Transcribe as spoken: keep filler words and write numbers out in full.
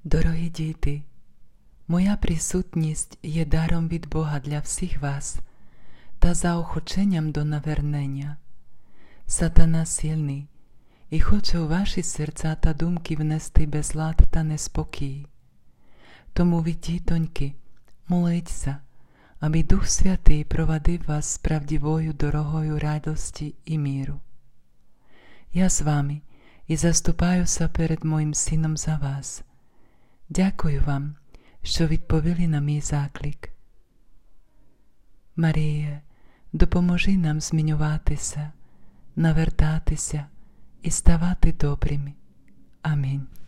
Дорогі діти, моя присутність є даром від Бога для всіх вас та заохоченням до навернення. Сатана сильний і хоче у ваші серця та думки внести безлад та неспокій. Тому ви, дітоньки, моліться, аби Дух Святий провадив вас справдивою дорогою радості і миру. Я з вами і заступаюся перед моїм сином за вас. Дякую вам, що відповіли на мій заклик. Маріє, допоможи нам змінюватися, навертатися і ставати добрими. Амінь.